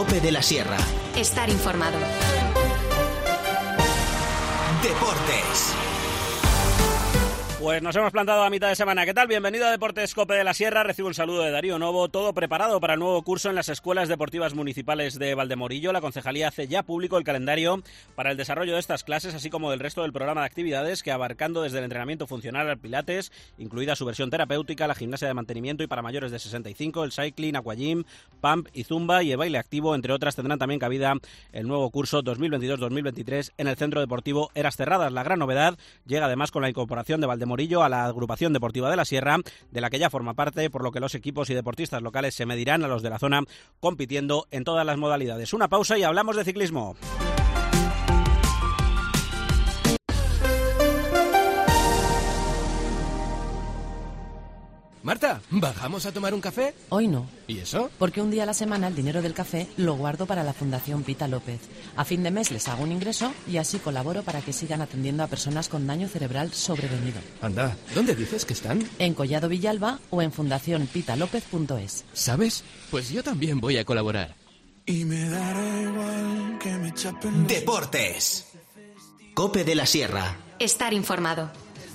COPE de la Sierra. Estar informado. Deportes. Pues nos hemos plantado a mitad de semana. ¿Qué tal? Bienvenido a Deportes COPE de la Sierra. Recibo un saludo de Darío Novo. Todo preparado para el nuevo curso en las Escuelas Deportivas Municipales de Valdemorillo. La Concejalía hace ya público el calendario para el desarrollo de estas clases, así como del resto del programa de actividades que abarcando desde el entrenamiento funcional al pilates, incluida su versión terapéutica, la gimnasia de mantenimiento y para mayores de 65, el cycling, aquagym, pump y zumba y el baile activo, entre otras, tendrán también cabida el nuevo curso 2022-2023 en el Centro Deportivo Eras Cerradas. La gran novedad llega además con la incorporación de Valdemorillo a la Agrupación Deportiva de la Sierra, de la que ya forma parte, por lo que los equipos y deportistas locales se medirán a los de la zona compitiendo en todas las modalidades. Una pausa y hablamos de ciclismo. Marta, ¿bajamos a tomar un café? Hoy no. ¿Y eso? Porque un día a la semana el dinero del café lo guardo para la Fundación Pita López. A fin de mes les hago un ingreso y así colaboro para que sigan atendiendo a personas con daño cerebral sobrevenido. Anda, ¿dónde dices que están? En Collado Villalba o en fundacionpitalopez.es. ¿Sabes? Pues yo también voy a colaborar. Y me dará igual que me chapen. Deportes. COPE de la Sierra. Estar informado.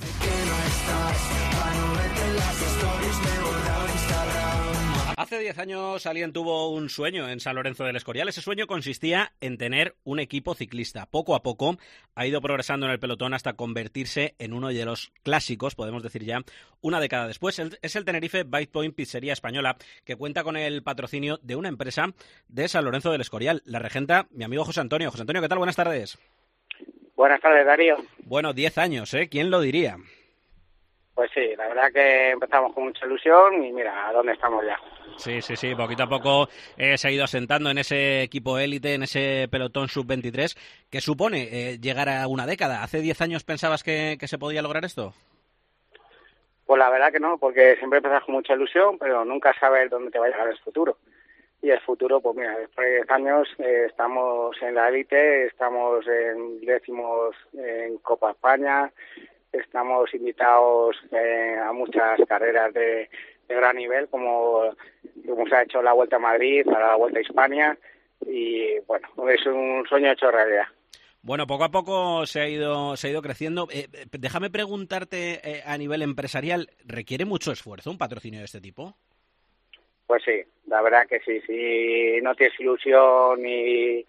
Hace 10 años alguien tuvo un sueño en San Lorenzo del Escorial. Ese sueño consistía en tener un equipo ciclista. Poco a poco ha ido progresando en el pelotón hasta convertirse en uno de los clásicos, podemos decir ya, una década después. Es el Tenerife Bike Point Pizzería Española, que cuenta con el patrocinio de una empresa de San Lorenzo del Escorial. La regenta mi amigo José Antonio. José Antonio, ¿qué tal? Buenas tardes. Buenas tardes, Darío. Bueno, 10 años, ¿eh? ¿Quién lo diría? Pues sí, la verdad que empezamos con mucha ilusión y mira, ¿a dónde estamos ya? Sí, poquito a poco se ha ido asentando en ese equipo élite, en ese pelotón sub-23, que supone llegar a una década. ¿Hace 10 años pensabas que se podía lograr esto? Pues la verdad que no, porque siempre empiezas con mucha ilusión, pero nunca sabes dónde te va a llegar el futuro. Y el futuro, pues mira, después de 10 años estamos en la élite, estamos en décimos en Copa España, estamos invitados a muchas carreras de gran nivel, como se ha hecho la Vuelta a Madrid, a la Vuelta a Hispania, y bueno, es un sueño hecho realidad. Bueno, poco a poco se ha ido creciendo. Déjame preguntarte a nivel empresarial, ¿requiere mucho esfuerzo un patrocinio de este tipo? Pues sí, la verdad que sí. Si no tienes ilusión ni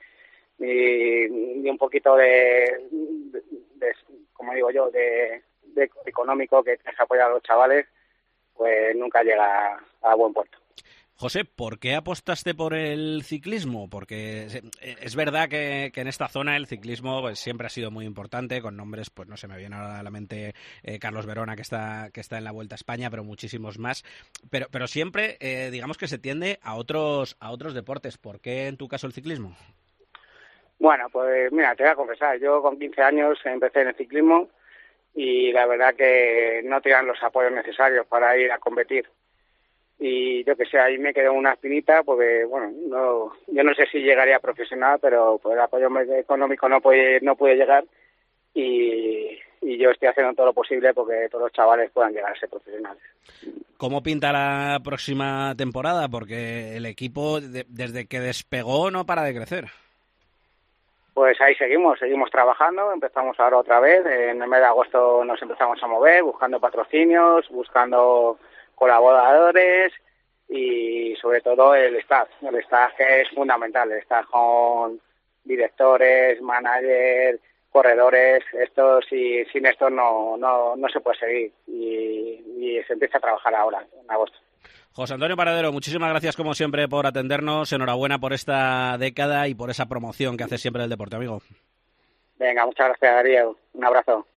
un poquito de como digo yo, de económico que tienes que apoyar a los chavales, pues nunca llega a buen puerto. José, ¿por qué apostaste por el ciclismo? Porque es verdad que en esta zona el ciclismo pues siempre ha sido muy importante, con nombres, pues no se me viene ahora a la mente Carlos Verona, que está en la Vuelta a España, pero muchísimos más. Pero siempre, digamos que se tiende a otros deportes. ¿Por qué en tu caso el ciclismo? Bueno, pues mira, te voy a confesar, yo con 15 años empecé en el ciclismo y la verdad que no tenían los apoyos necesarios para ir a competir. Y yo que sé, ahí me quedó una espinita porque, bueno, yo no sé si llegaría a profesional, pero pues el apoyo económico no puede llegar y yo estoy haciendo todo lo posible porque todos los chavales puedan llegar a ser profesionales. ¿Cómo pinta la próxima temporada? Porque el equipo, desde que despegó, no para de crecer. Pues ahí seguimos trabajando, empezamos ahora otra vez, en el mes de agosto nos empezamos a mover, buscando patrocinios, buscando colaboradores y sobre todo el staff que es fundamental, el staff con directores, managers, corredores, sin esto no se puede seguir y se empieza a trabajar ahora, en agosto. José Antonio Paradero, muchísimas gracias como siempre por atendernos, enhorabuena por esta década y por esa promoción que hace siempre del deporte, amigo. Venga, muchas gracias, Darío, un abrazo.